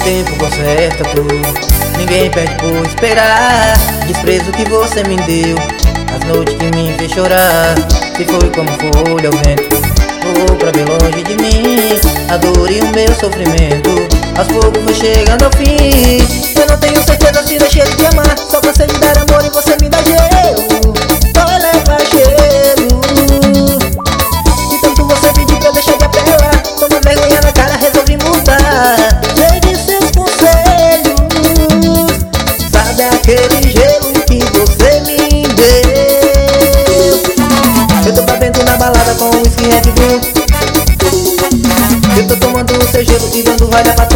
tempo conserta tudo, ninguém perde por esperar. Desprezo que você me deu, as noites que me fez chorar. Se foi como folha ao vento, voou pra bem longe de mim. A dor e o meu sofrimento, aos poucos foi chegando ao fim. Eu não tenho certeza se deixei de te amar, só cansei de dar amor e você me dá gelo. Só leva cheiro. E tanto você pediu pra eu deixar de apelar, toma vergonha na cara, resolvi mudar. Segui seus conselhos, sabe aquele gelo que você me deu. Eu tô bebendo na balada com whisky Red Bull. Eu tô tomando o seu gelo e dando valha pra tu.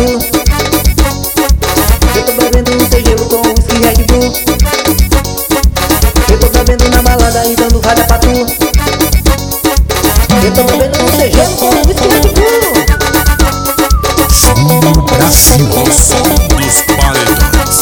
Eu tô bebendo o seu gelo com whisky Red Bull. Eu tô bebendo na balada e dando valha pra tu. Eu tô bebendo o seu gelo com whisky Red Bull. Som do Brasil, o som dos paredões.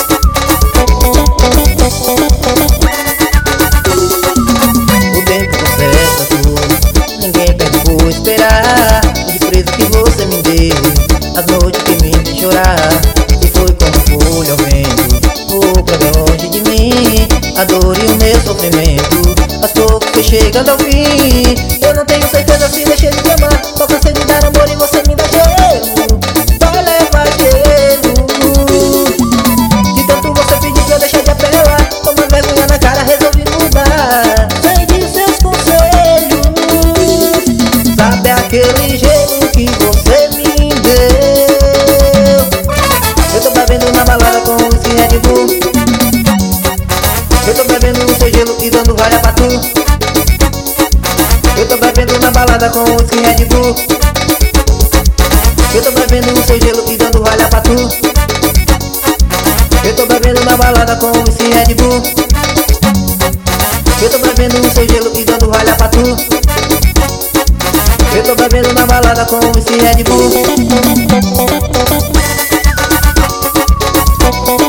O tempo conserta tudo, ninguém perde por esperar. O desprezo que você me deu, as noites que me fez chorar. E foi como folha ao vento, voou pra bem longe de mim. A dor e o meu sofrimento, aos poucos foi chegando ao fim. Eu não tenho certeza se deixei de te amar, só cansei de dar amor e você me dá gelo. Vai levar gelo. De tanto você pedir pra eu deixar de apelar, toma vergonha na cara, resolvi mudar. Segui seus conselhos, sabe aquele gelo que você me deu. Eu tô bebendo na balada com whisky Red Bull. Eu tô bebendo o seu gelo e dando valha pra tu. Eu tô bebendo na balada com whisky Red Bull. Eu tô bebendo o seu gelo e dando valha pra tu. Eu tô bebendo na balada com whisky Red Bull. Eu tô bebendo o seu gelo e dando valha pra tu. Eu tô bebendo na balada com whisky Red Bull.